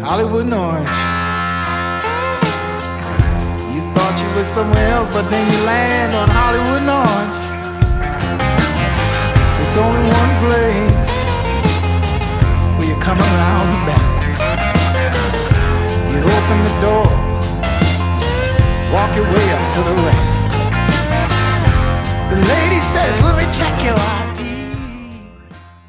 Hollywood and Orange. You thought you were somewhere else, but then you land on Hollywood and Orange. It's only one place where you come around back. You open the door, walk your way up to the ramp. The lady